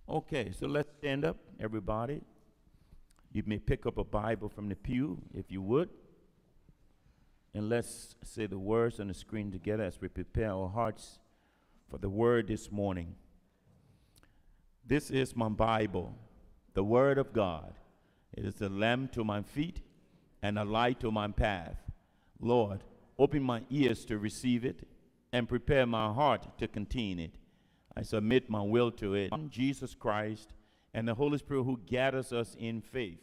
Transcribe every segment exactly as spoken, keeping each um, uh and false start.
Okay, so let's stand up, everybody. You may pick up a Bible from the pew, if you would. And let's say the words on the screen together as we prepare our hearts for the word this morning. This is my Bible, the word of God. It is a lamp to my feet and a light to my path. Lord, open my ears to receive it and prepare my heart to contain it. I submit my will to it. Jesus Christ and the Holy Spirit who gathers us in faith.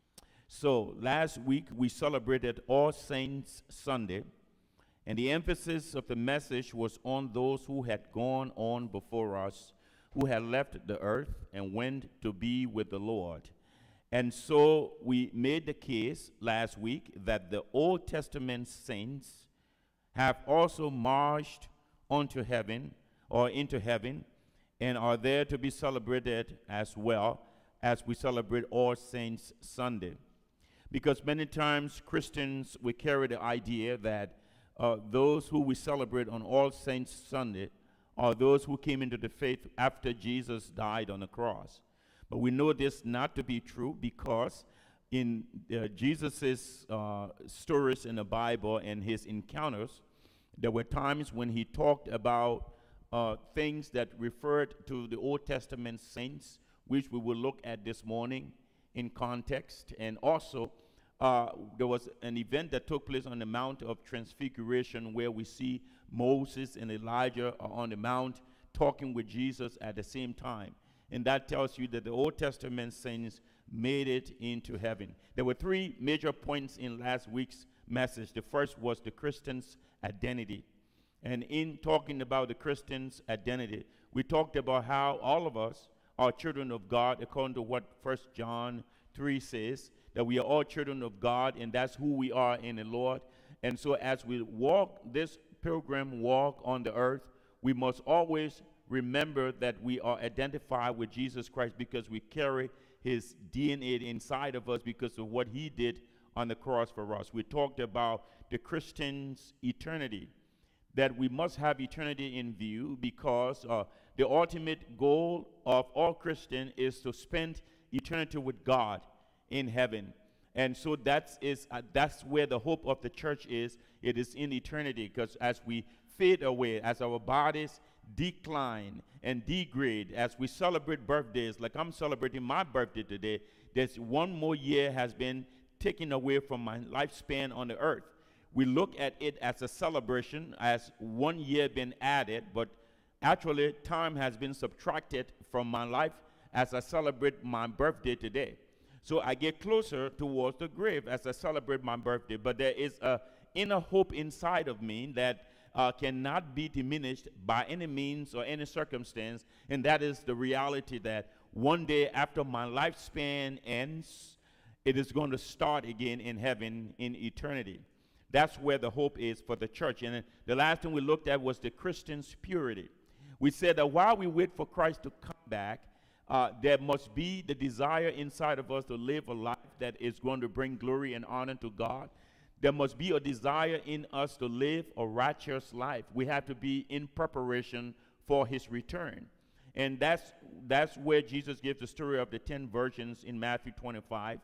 So last week we celebrated All Saints Sunday, and the emphasis of the message was on those who had gone on before us, who had left the earth and went to be with the Lord. And so we made the case last week that the Old Testament saints have also marched onto heaven or into heaven and are there to be celebrated as well as we celebrate All Saints Sunday. Because many times Christians, we carry the idea that uh, those who we celebrate on All Saints Sunday are those who came into the faith after Jesus died on the cross. But we know this not to be true because in uh, Jesus' uh, stories in the Bible and his encounters, there were times when he talked about uh, things that referred to the Old Testament saints, which we will look at this morning in context. And also, uh, there was an event that took place on the Mount of Transfiguration where we see Moses and Elijah are on the mount talking with Jesus at the same time. And that tells you that the Old Testament saints made it into heaven. There were three major points in last week's message. The first was the Christian's identity. And in talking about the Christian's identity, we talked about how all of us are children of God, according to what First John three says, that we are all children of God, and that's who we are in the Lord. And so as we walk this pilgrim walk on the earth, we must always remember that we are identified with Jesus Christ because we carry his D N A inside of us because of what he did on the cross for us. We talked about the Christian's eternity, that we must have eternity in view because uh, the ultimate goal of all Christians is to spend eternity with God in heaven. And so that's, is, uh, that's where the hope of the church is. It is in eternity, because as we fade away, as our bodies decline and degrade, as we celebrate birthdays, like I'm celebrating my birthday today, there's one more year has been taken away from my lifespan on the earth. We look at it as a celebration, as one year been added, but actually time has been subtracted from my life as I celebrate my birthday today. So I get closer towards the grave as I celebrate my birthday, but there is a inner hope inside of me that uh, cannot be diminished by any means or any circumstance, and that is the reality that one day after my lifespan ends, it is going to start again in heaven in eternity. That's where the hope is for the church. And the last thing we looked at was the Christian's purity. We said that while we wait for Christ to come back, uh, there must be the desire inside of us to live a life that is going to bring glory and honor to God. There must be a desire in us to live a righteous life. We have to be in preparation for his return. And that's, that's where Jesus gives the story of the ten virgins in Matthew twenty-five.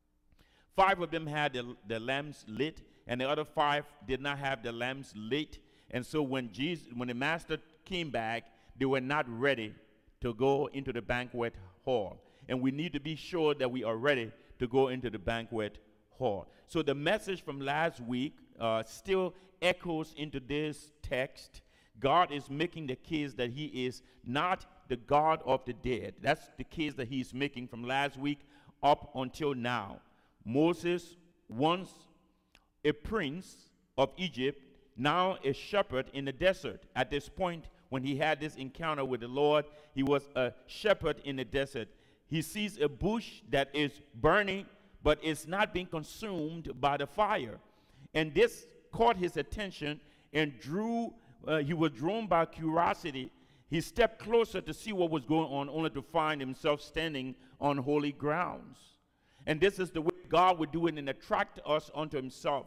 Five of them had the, the lamps lit, and the other five did not have the lamps lit. And so when Jesus, when the master came back, they were not ready to go into the banquet hall. And we need to be sure that we are ready to go into the banquet hall. So the message from last week uh, still echoes into this text. God is making the case that he is not the God of the dead. That's the case that he's making from last week up until now. Moses, once a prince of Egypt, now a shepherd in the desert. At this point, when he had this encounter with the Lord, he was a shepherd in the desert. He sees a bush that is burning, but it's not being consumed by the fire. And this caught his attention and drew, uh, he was drawn by curiosity. He stepped closer to see what was going on, only to find himself standing on holy grounds. And this is the way God would do it and attract us unto himself.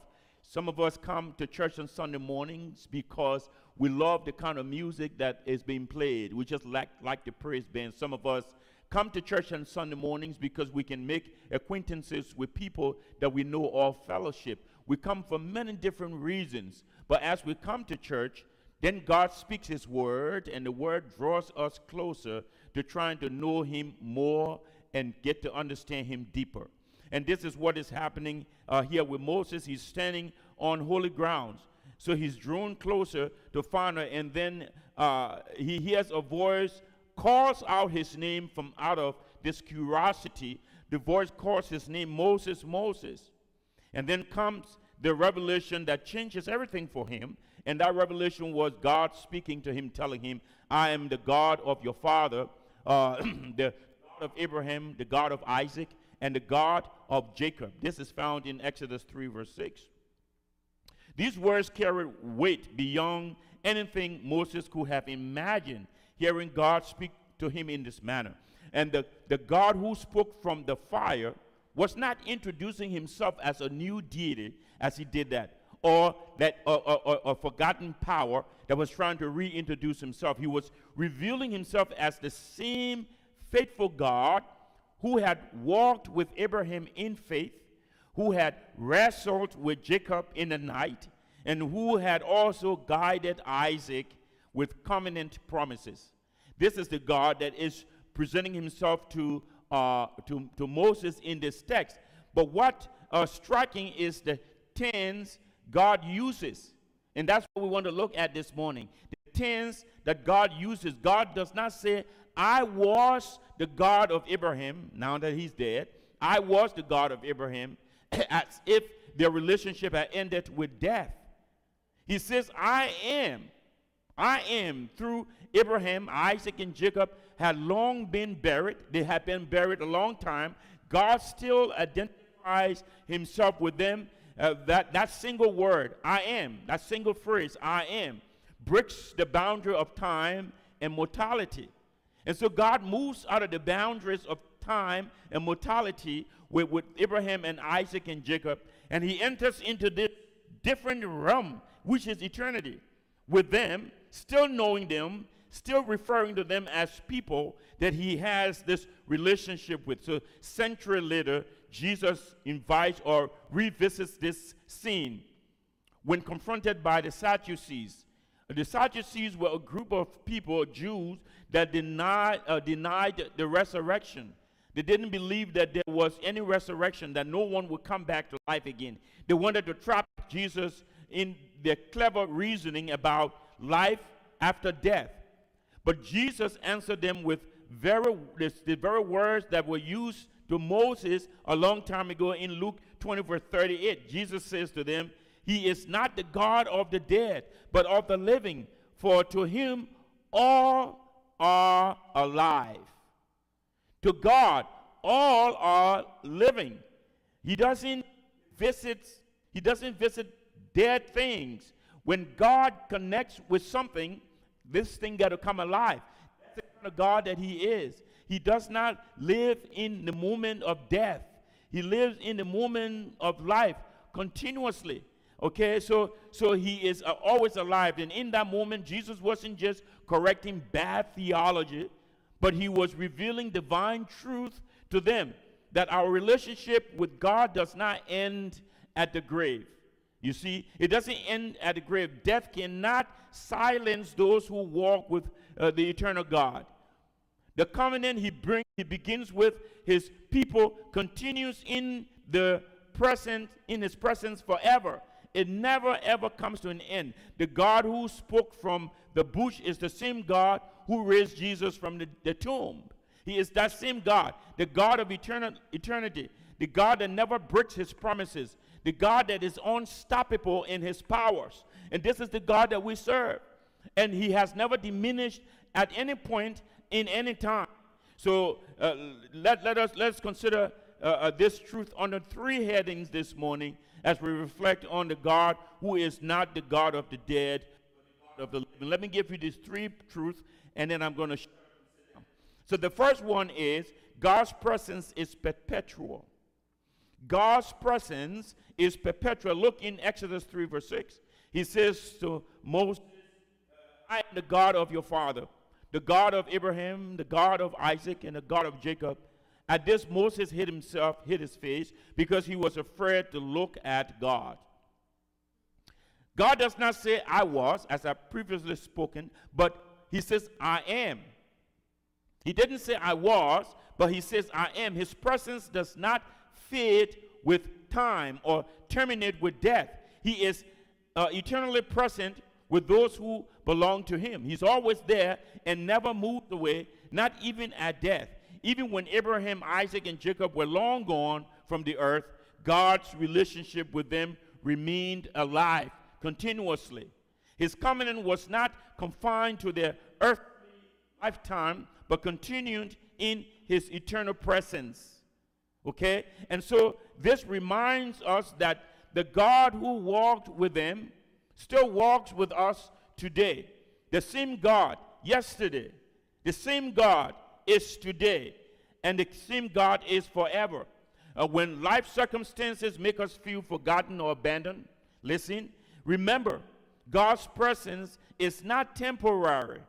Some of us come to church on Sunday mornings because we love the kind of music that is being played. We just like, like the praise band. Some of us come to church on Sunday mornings because we can make acquaintances with people that we know or fellowship. We come for many different reasons. But as we come to church, then God speaks his word, and the word draws us closer to trying to know him more and get to understand him deeper. And this is what is happening uh, here with Moses. He's standing on holy grounds. So he's drawn closer to Pharaoh, and then uh, he hears a voice, calls out his name from out of this curiosity. The voice calls his name, Moses, Moses. And then comes the revelation that changes everything for him. And that revelation was God speaking to him, telling him, I am the God of your father, uh, the God of Abraham, the God of Isaac, and the God of Jacob. This is found in Exodus three, verse six. These words carry weight beyond anything Moses could have imagined, hearing God speak to him in this manner. And the, the God who spoke from the fire was not introducing himself as a new deity as he did that, or that a uh, uh, uh, forgotten power that was trying to reintroduce himself. He was revealing himself as the same faithful God who had walked with Abraham in faith, who had wrestled with Jacob in the night, and who had also guided Isaac with covenant promises. This is the God that is presenting himself to, uh, to, to Moses in this text. But what uh, striking is the tense God uses. And that's what we want to look at this morning. The tense that God uses. God does not say, I was the God of Abraham, now that he's dead. I was the God of Abraham, as if their relationship had ended with death. He says, I am. I am. Through Abraham, Isaac, and Jacob had long been buried. They had been buried a long time. God still identifies himself with them. Uh, that, that single word, I am, that single phrase, I am, breaks the boundary of time and mortality. And so God moves out of the boundaries of time and mortality with, with Abraham and Isaac and Jacob, and he enters into this different realm, which is eternity, with them, still knowing them, still referring to them as people that he has this relationship with. So century later, Jesus invites or revisits this scene when confronted by the Sadducees. The Sadducees were a group of people, Jews, that denied, uh, denied the resurrection. They didn't believe that there was any resurrection, that no one would come back to life again. They wanted to trap Jesus in their clever reasoning about life after death. But Jesus answered them with very, the very words that were used to Moses a long time ago in Luke twenty, verse thirty-eight. Jesus says to them, he is not the God of the dead, but of the living, for to him all are alive. To God, all are living. He doesn't visit, he doesn't visit dead things. When God connects with something, this thing got to come alive. That's the kind of God that he is. He does not live in the moment of death. He lives in the moment of life continuously. Okay, so so he is uh, always alive. And in that moment, Jesus wasn't just correcting bad theology, but he was revealing divine truth to them, that our relationship with God does not end at the grave. You see, it doesn't end at the grave. Death cannot silence those who walk with uh, the eternal God. The covenant he brings, he begins with his people, continues in the present, in his presence forever. It never ever comes to an end. The God who spoke from the bush is the same God who raised Jesus from the, the tomb. He is that same God, the God of eternal, eternity, the God that never breaks his promises, the God that is unstoppable in his powers. And this is the God that we serve. And he has never diminished at any point in any time. So uh, let, let us let's consider uh, uh, this truth under three headings this morning as we reflect on the God who is not the God of the dead, but the God of the living. Let me give you these three truths, and then I'm going to share them. So the first one is God's presence is perpetual. God's presence is perpetual. Look in Exodus three, verse six. He says to Moses, I am the God of your father, the God of Abraham, the God of Isaac, and the God of Jacob. At this, Moses hid himself, hid his face, because he was afraid to look at God. God does not say, I was, as I previously spoken, but he says, I am. He didn't say, I was, but he says, I am. His presence does not fade with time or terminate with death. He is uh, eternally present with those who belong to him. He's always there and never moved away, not even at death. Even when Abraham, Isaac, and Jacob were long gone from the earth, God's relationship with them remained alive continuously. His covenant was not confined to their earthly lifetime, but continued in his eternal presence. Okay? And so this reminds us that the God who walked with them still walks with us today. The same God yesterday, the same God is today, and the same God is forever. Uh, when life circumstances make us feel forgotten or abandoned, listen, remember, God's presence is not temporary.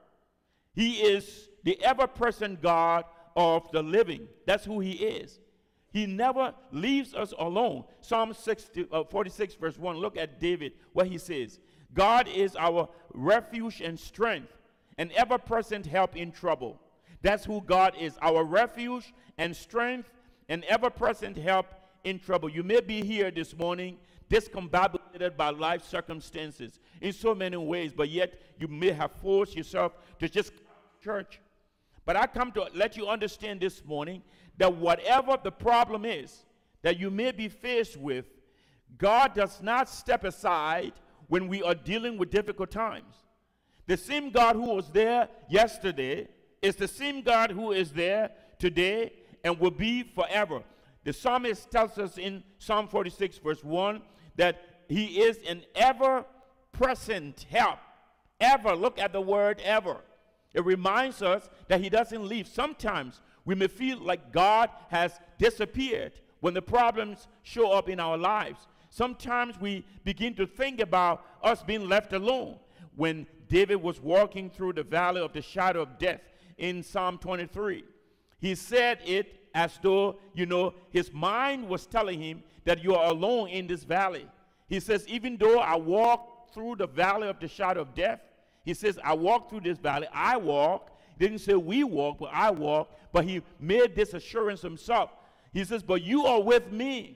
He is the ever-present God of the living. That's who he is. He never leaves us alone. Psalm sixty, uh, forty-six, verse one, look at David, what he says. God is our refuge and strength, an ever-present help in trouble. That's who God is, our refuge and strength, an ever-present help in trouble. You may be here this morning discombobulated by life circumstances in so many ways, but yet you may have forced yourself to just come to church. But I come to let you understand this morning that whatever the problem is that you may be faced with, God does not step aside when we are dealing with difficult times. The same God who was there yesterday is the same God who is there today and will be forever. The psalmist tells us in Psalm forty-six, verse one, that he is an ever-present help. Ever. Look at the word ever. It reminds us that he doesn't leave. Sometimes we may feel like God has disappeared when the problems show up in our lives. Sometimes we begin to think about us being left alone. When David was walking through the valley of the shadow of death in Psalm twenty-three, he said it as though, you know, his mind was telling him that you are alone in this valley. He says, even though I walk through the valley of the shadow of death, he says, I walk through this valley. I walk. He didn't say we walk, but I walk. But he made this assurance himself. He says, but you are with me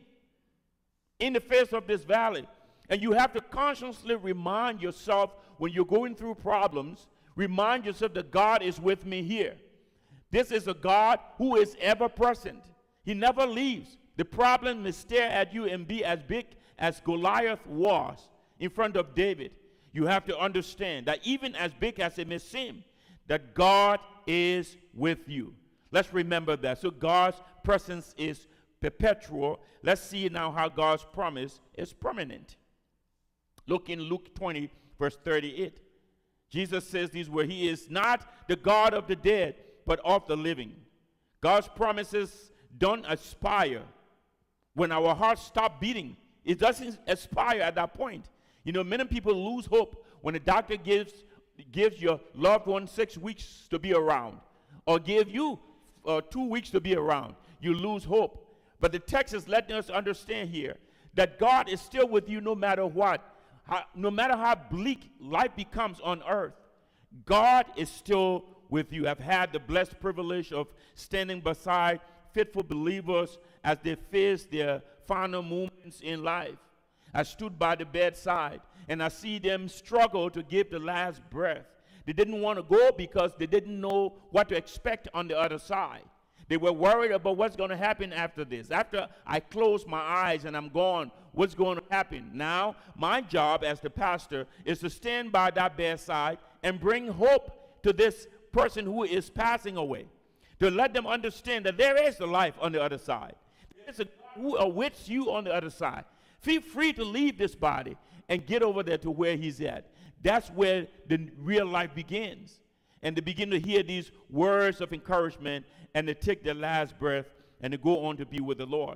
in the face of this valley. And you have to consciously remind yourself when you're going through problems, remind yourself that God is with me here. This is a God who is ever present. He never leaves. The problem may stare at you and be as big as Goliath was in front of David. You have to understand that even as big as it may seem, that God is with you. Let's remember that. So God's presence is perpetual. Let's see now how God's promise is permanent. Look in Luke twenty, verse thirty-eight. Jesus says these words, he is not the God of the dead, but of the living. God's promises don't expire. When our hearts stop beating, it doesn't expire at that point. You know, many people lose hope when a doctor gives gives your loved one six weeks to be around, or give you uh, two weeks to be around. You lose hope. But the text is letting us understand here that God is still with you no matter what. How, no matter how bleak life becomes on earth, God is still with you. I've had the blessed privilege of standing beside faithful believers as they face their final moments in life. I stood by the bedside and I see them struggle to give the last breath. They didn't want to go because they didn't know what to expect on the other side. They were worried about what's going to happen after this. After I close my eyes and I'm gone, what's going to happen? Now, my job as the pastor is to stand by that bedside and bring hope to this person who is passing away, to let them understand that there is a life on the other side. There is a God who awaits you on the other side. Feel free to leave this body and get over there to where he's at. That's where the real life begins. And they begin to hear these words of encouragement, and they take their last breath and they go on to be with the Lord.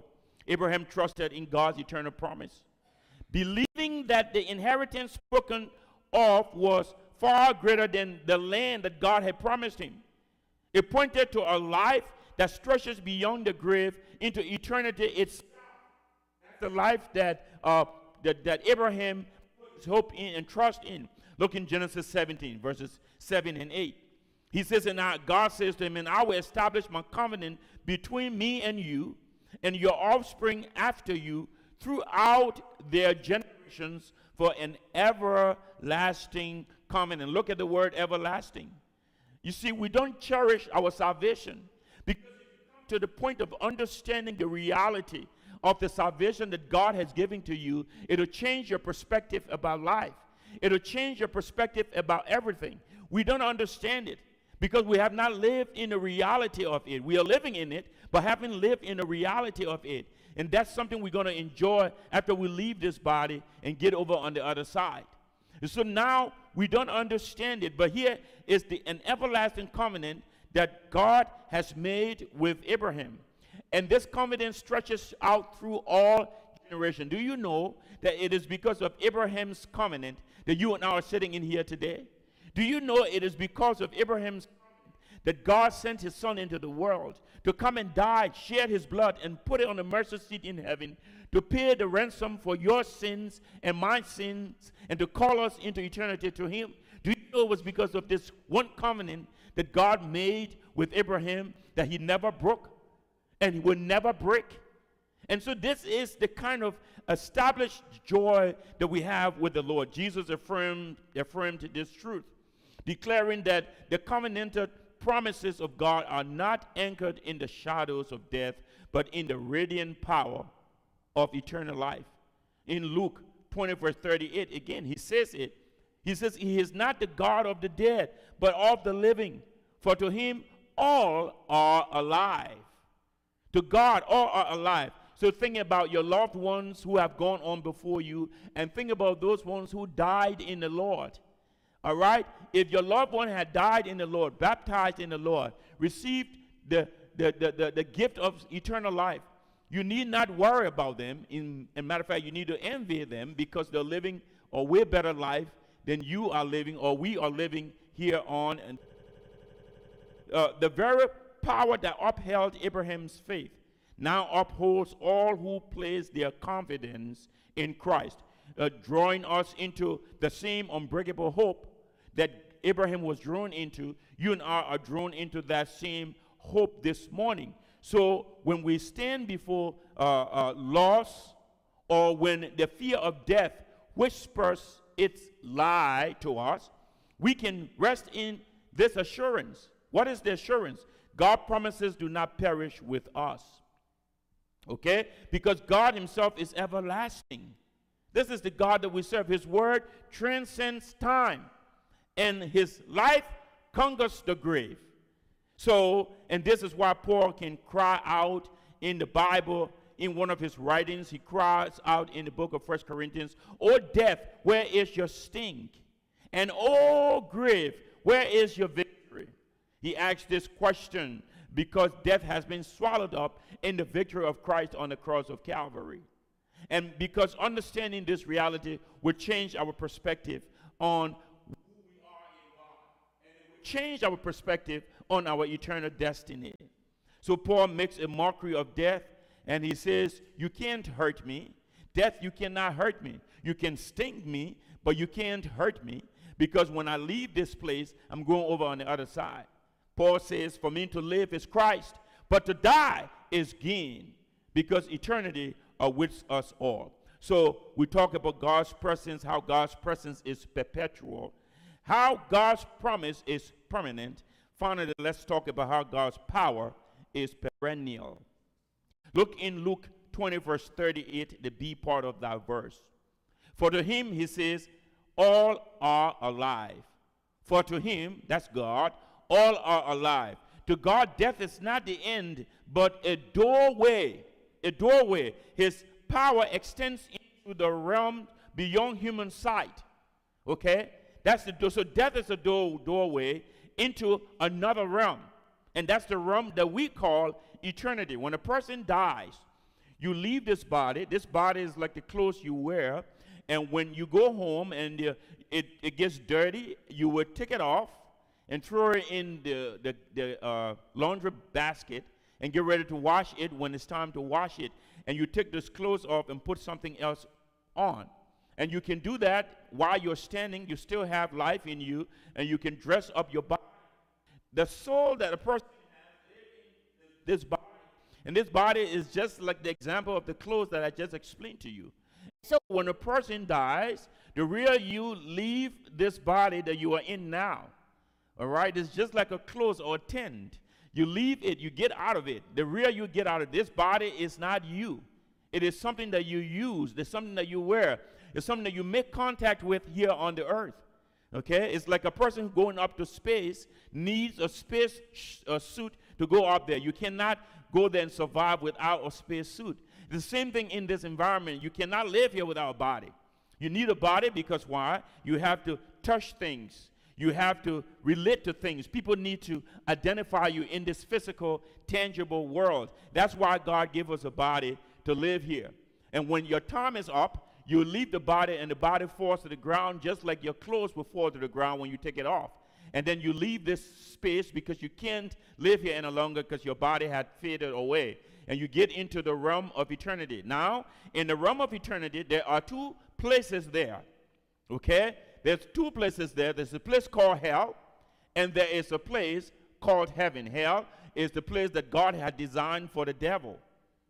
Abraham trusted in God's eternal promise, believing that the inheritance spoken of was far greater than the land that God had promised him. It pointed to a life that stretches beyond the grave into eternity itself. That's the life that, uh, that, that Abraham put his hope in and trust in. Look in Genesis seventeen, verses seven and eight. He says, and now God says to him, and I will establish my covenant between me and you and your offspring after you throughout their generations for an everlasting covenant. Look at the word everlasting. You see, we don't cherish our salvation because if you come to the point of understanding the reality of the salvation that God has given to you, it'll change your perspective about life. It'll change your perspective about everything. We don't understand it because we have not lived in the reality of it. We are living in it, but haven't lived in the reality of it. And that's something we're going to enjoy after we leave this body and get over on the other side. And so now we don't understand it, but here is the, an everlasting covenant that God has made with Abraham. And this covenant stretches out through all generations. Do you know that it is because of Abraham's covenant that you and I are sitting in here today? Do you know it is because of Abraham's covenant that God sent his son into the world to come and die, shed his blood, and put it on the mercy seat in heaven to pay the ransom for your sins and my sins and to call us into eternity to him? Do you know it was because of this one covenant that God made with Abraham that he never broke and he will never break? And so this is the kind of established joy that we have with the Lord. Jesus affirmed, affirmed this truth, declaring that the covenantal promises of God are not anchored in the shadows of death, but in the radiant power of eternal life. In Luke twenty, verse thirty-eight, again, he says it. He says, he is not the God of the dead, but of the living. For to him all are alive. To God, all are alive. So think about your loved ones who have gone on before you, and think about those ones who died in the Lord. All right? If your loved one had died in the Lord, baptized in the Lord, received the, the, the, the, the gift of eternal life, you need not worry about them. In, in matter of fact, you need to envy them because they're living a way better life than you are living or we are living here on. And uh, the very power that upheld Abraham's faith now upholds all who place their confidence in Christ, uh, drawing us into the same unbreakable hope that Abraham was drawn into. You and I are drawn into that same hope this morning. So when we stand before uh, uh, loss, or when the fear of death whispers its lie to us, we can rest in this assurance. What is the assurance? God promises do not perish with us. Okay? Because God himself is everlasting. This is the God that we serve. His word transcends time, and his life conquers the grave. So, and this is why Paul can cry out in the Bible, in one of his writings, he cries out in the book of First Corinthians, "O death, where is your sting? And O grave, where is your victory?" He asks this question because death has been swallowed up in the victory of Christ on the cross of Calvary. And because understanding this reality will change our perspective on who we are in God. And it will change our perspective on our eternal destiny. So Paul makes a mockery of death, and he says, you can't hurt me. Death, you cannot hurt me. You can sting me, but you can't hurt me, because when I leave this place, I'm going over on the other side. Paul says, for me to live is Christ, but to die is gain, because eternity awaits us all. So we talk about God's presence, how God's presence is perpetual, how God's promise is permanent. Finally, let's talk about how God's power is perennial. Look in Luke twenty, verse thirty-eight, the B part of that verse. For to him, he says, all are alive. For to him, that's God, all are alive. To God, death is not the end, but a doorway. A doorway. His power extends into the realm beyond human sight. Okay? That's the door. So death is a door, doorway into another realm. And that's the realm that we call eternity. When a person dies, You leave this body. This body is like the clothes you wear. And when you go home and uh, it, it gets dirty, you would take it off and throw it in the, the, the uh, laundry basket and get ready to wash it when it's time to wash it. And you take those clothes off and put something else on. And you can do that while you're standing. You still have life in you, and you can dress up your body. The soul that a person has in this body, and this body is just like the example of the clothes that I just explained to you. So when a person dies, the real you leave this body that you are in now. All right? It's just like a clothes or a tent. You leave it, you get out of it. The real you get out of this body is not you. It is something that you use. It's something that you wear. It's something that you make contact with here on the earth. Okay? It's like a person going up to space needs a space sh- a suit to go up there. You cannot go there and survive without a space suit. The same thing in this environment. You cannot live here without a body. You need a body because why? You have to touch things. You have to relate to things. People need to identify you in this physical, tangible world. That's why God gave us a body to live here. And when your time is up, you leave the body and the body falls to the ground just like your clothes will fall to the ground when you take it off. And then you leave this space because you can't live here any longer because your body had faded away. And you get into the realm of eternity. Now, in the realm of eternity, there are two places there. Okay? There's two places there. There's a place called hell, and there is a place called heaven. Hell is the place that God had designed for the devil.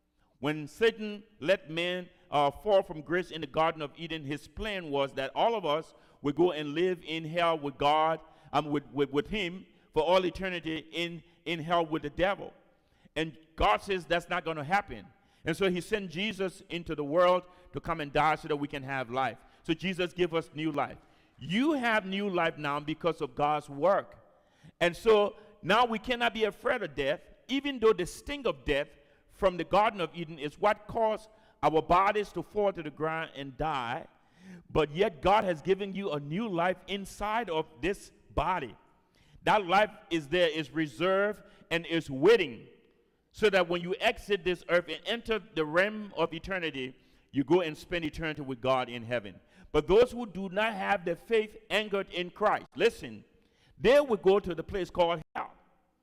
When Satan let man uh, fall from grace in the Garden of Eden, his plan was that all of us would go and live in hell with God, um, with, with, with him for all eternity in, in hell with the devil. And God says that's not going to happen. And so he sent Jesus into the world to come and die so that we can have life. So Jesus gave us new life. You have new life now because of God's work. And so now we cannot be afraid of death, even though the sting of death from the Garden of Eden is what caused our bodies to fall to the ground and die. But yet God has given you a new life inside of this body. That life is there, is reserved, and is waiting. So that when you exit this earth and enter the realm of eternity, you go and spend eternity with God in heaven. But those who do not have their faith anchored in Christ, listen, they will go to the place called hell.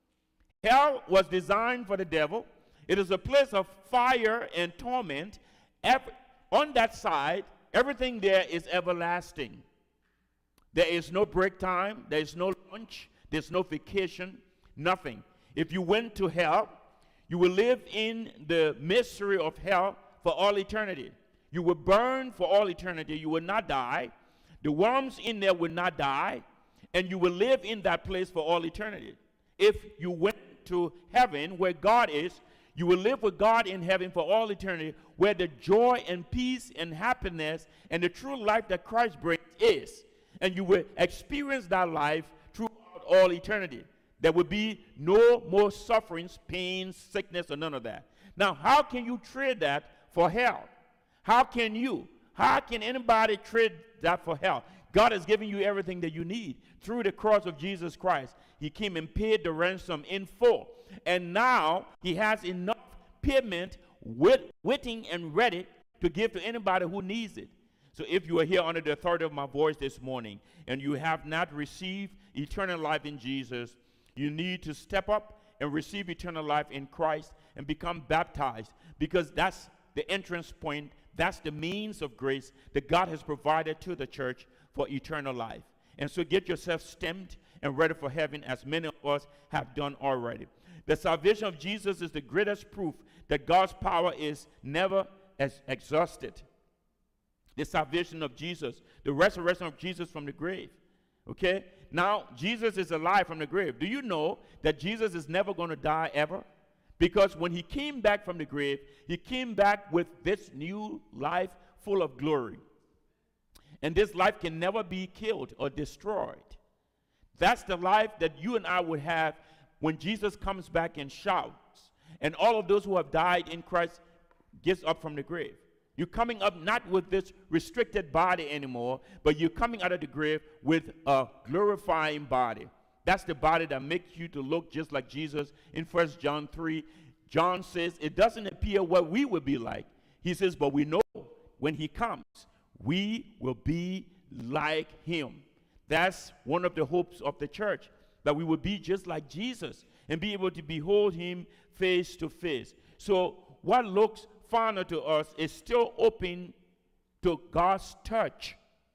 Hell was designed for the devil. It is a place of fire and torment. Every, on that side, everything there is everlasting. There is no break time. There is no lunch. There's no vacation. Nothing. If you went to hell, you will live in the misery of hell for all eternity. You will burn for all eternity. You will not die. The worms in there will not die. And you will live in that place for all eternity. If you went to heaven where God is, you will live with God in heaven for all eternity, where the joy and peace and happiness and the true life that Christ brings is. And you will experience that life throughout all eternity. There will be no more sufferings, pain, sickness, or none of that. Now, how can you trade that for hell? How can you? How can anybody trade that for hell? God has given you everything that you need through the cross of Jesus Christ. He came and paid the ransom in full. And now he has enough payment wait, waiting and ready to give to anybody who needs it. So if you are here under the authority of my voice this morning and you have not received eternal life in Jesus, you need to step up and receive eternal life in Christ and become baptized, because that's the entrance point. That's the means of grace that God has provided to the church for eternal life. And so get yourself stamped and ready for heaven, as many of us have done already. The salvation of Jesus is the greatest proof that God's power is never as exhausted. The salvation of Jesus, the resurrection of Jesus from the grave. Okay? Now, Jesus is alive from the grave. Do you know that Jesus is never going to die ever? Because when he came back from the grave, he came back with this new life full of glory. And this life can never be killed or destroyed. That's the life that you and I would have when Jesus comes back and shouts. And all of those who have died in Christ gets up from the grave. You're coming up not with this restricted body anymore, but you're coming out of the grave with a glorifying body. That's the body that makes you to look just like Jesus. In First John three, John says it doesn't appear appear what we will be like. He says, but we know when he comes, we will be like him. That's one of the hopes of the church, that we will be just like Jesus and be able to behold him face to face. So what looks foreign to us is still open to God's touch.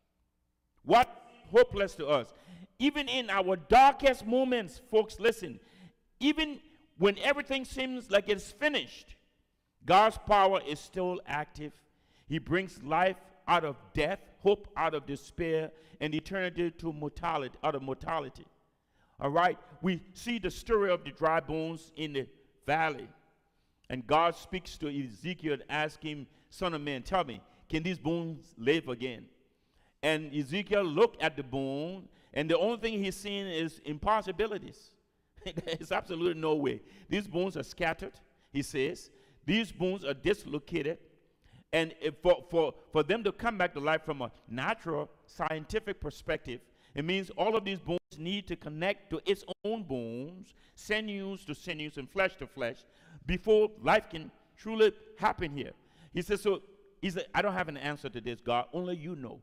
What hopeless to us? Even in our darkest moments, folks, listen, even when everything seems like it's finished, God's power is still active. He brings life out of death, hope out of despair, and eternity to mortality, out of mortality. All right? We see the story of the dry bones in the valley. And God speaks to Ezekiel and asks him, son of man, tell me, can these bones live again? And Ezekiel looked at the bone, and the only thing he's seeing is impossibilities. There's absolutely no way. These bones are scattered, he says. These bones are dislocated. And if for, for, for them to come back to life from a natural, scientific perspective, it means all of these bones need to connect to its own bones, sinews to sinews, and flesh to flesh, before life can truly happen here. He says, so he said, I don't have an answer to this, God. Only you know.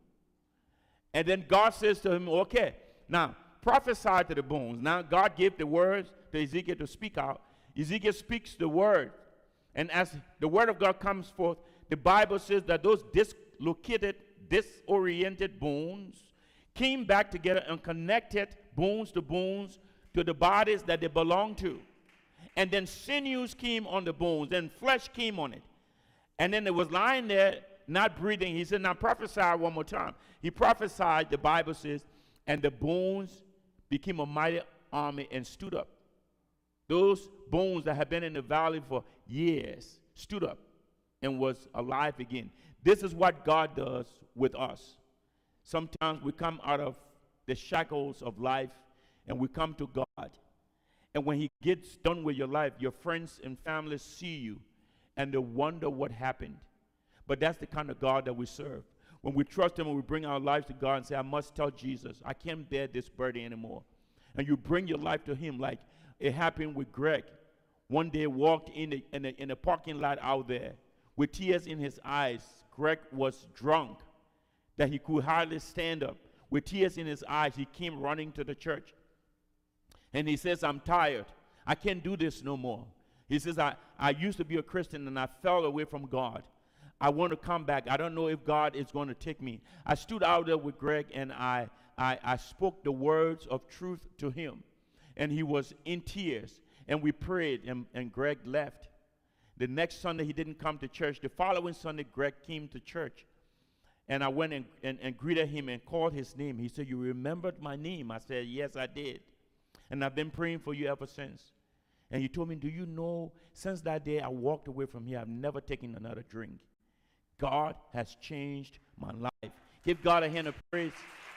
And then God says to him, okay, now prophesy to the bones. Now God gave the words to Ezekiel to speak out. Ezekiel speaks the word. And as the word of God comes forth, the Bible says that those dislocated, disoriented bones came back together and connected bones to bones to the bodies that they belong to. And then sinews came on the bones, then flesh came on it. And then it was lying there, not breathing. He said, now prophesy one more time. He prophesied, the Bible says, and the bones became a mighty army and stood up. Those bones that had been in the valley for years stood up and was alive again. This is what God does with us. Sometimes we come out of the shackles of life and we come to God. And when he gets done with your life, your friends and family see you and they wonder what happened. But that's the kind of God that we serve. When we trust him and we bring our lives to God and say, I must tell Jesus, I can't bear this burden anymore. And you bring your life to him like it happened with Greg. One day walked in a, in, a, in a parking lot out there with tears in his eyes. Greg was drunk that he could hardly stand up. With tears in his eyes, he came running to the church. And he says, I'm tired. I can't do this no more. He says, I, I used to be a Christian and I fell away from God. I want to come back. I don't know if God is going to take me. I stood out there with Greg and I, I, I spoke the words of truth to him. And he was in tears. And we prayed and, and Greg left. The next Sunday, he didn't come to church. The following Sunday, Greg came to church. And I went and, and, and greeted him and called his name. He said, you remembered my name? I said, yes, I did. And I've been praying for you ever since. And he told me, do you know, since that day I walked away from here, I've never taken another drink. God has changed my life. Give God a hand of praise.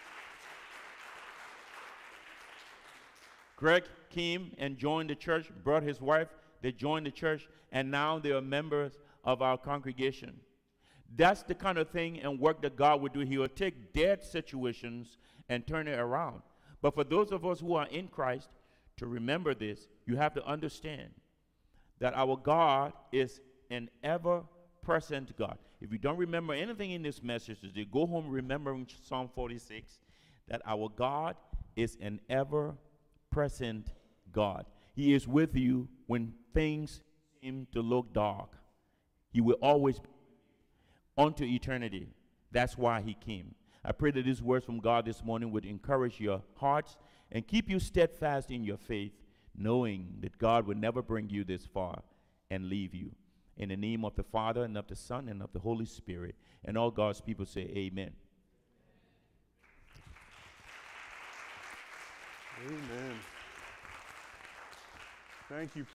Greg came and joined the church, brought his wife. They joined the church, and now they are members of our congregation. That's the kind of thing and work that God would do. He will take dead situations and turn it around. But for those of us who are in Christ, to remember this, you have to understand that our God is an ever-present God. If you don't remember anything in this message today, go home remembering Psalm forty-six, that our God is an ever-present God. He is with you when things seem to look dark. He will always be unto eternity. That's why he came. I pray that these words from God this morning would encourage your hearts and keep you steadfast in your faith, knowing that God will never bring you this far and leave you. In the name of the Father, and of the Son, and of the Holy Spirit. And all God's people say amen. Amen. Thank you.